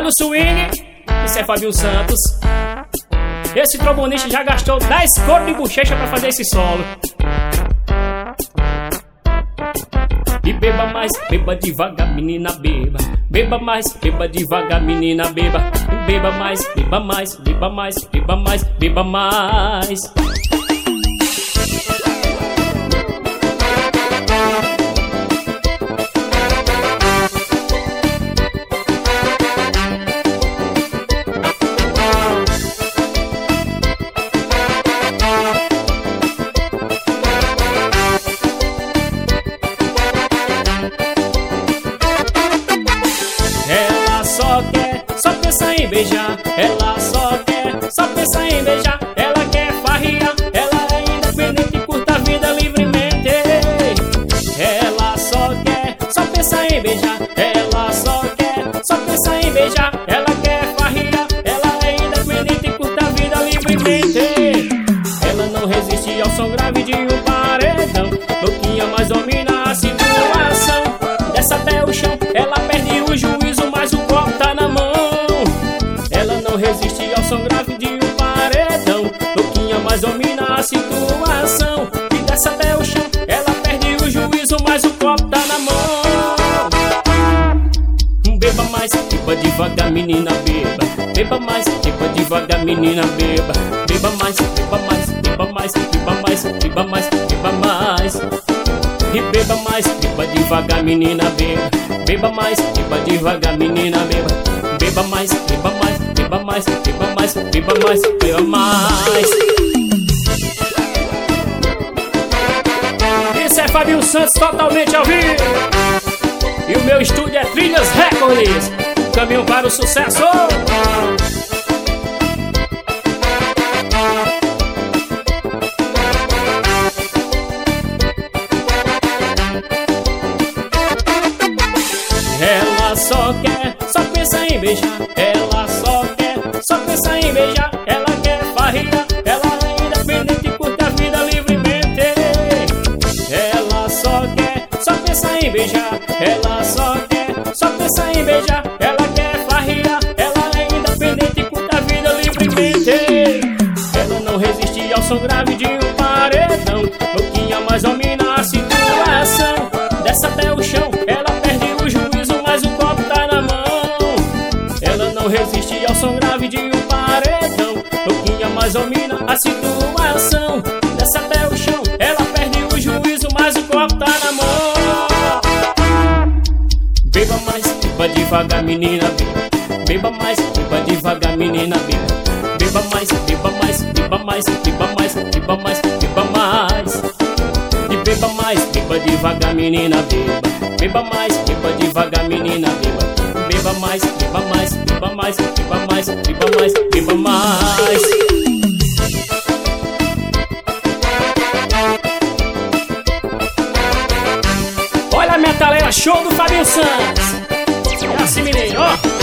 Olha o swing, isso é Fabinho Santos. Esse trombonista já gastou 10 coros de bochecha pra fazer esse solo. E beba mais, beba devagar, menina, beba. Beba mais, beba devagar, menina, beba. Beba mais, beba mais, beba mais, beba mais, beba mais. Só pensa em beijar, ela só pensa em beijar. Ela quer farriar, ela é independente e curta a vida livremente. Ela só pensa em beijar, ela só pensa em beijar. Ela quer farriar, ela é independente e curta a vida livremente. Ela não resiste ao som grave de um paredão, louquinha mais domina a situação. Desce até o chão, ela perde o juízo, mas o copo tá na mão. Resiste ao som grave de um paredão, louquinha mas domina a situação. E desce até o chão, ela perde o juízo, mas o copo tá na mão. Beba mais, beba devagar, menina, beba. Beba mais, beba devagar, menina, beba. Beba mais, beba mais, beba mais, beba mais, beba mais, beba mais. E beba mais, beba devagar, menina, beba. Beba mais, beba devagar, menina, beba. Beba mais, beba mais, beba mais, beba mais, beba mais, beba mais. Isso é Fabinho Santos totalmente ao vivo. E o meu estúdio é Trilhas Records, caminho para o sucesso. Ela só pensa em beijar. Ela só pensa em beijar. Ela quer farriar, ela é independente e curta a vida livremente. Ela só pensa em beijar. Ela só pensa em beijar. Ela quer farriar, ela é independente e curta a vida livremente. Ela não resiste ao som grave de um paredão, louquinha mas domina a situação. Desce até o chão, ela perde o juízo, mas o copo tá na mão. Ela não resiste ao som grave de um paredão, louquinha mas domina a situação. Desce até o chão, ela perde o juízo, mas o copo tá na mão. Beba mais, beba devagar, menina, beba. Beba mais, beba devagar, menina, beba. Beba mais, beba mais, beba mais, beba mais, beba mais, beba mais. E beba mais, beba devagar, menina, beba. Beba mais, beba devagar, menina, beba. Beba mais, beba mais, beba mais, beba mais, beba mais, beba mais. Olha a metaleira show do Fabinho Santos. É assim, menino, ó.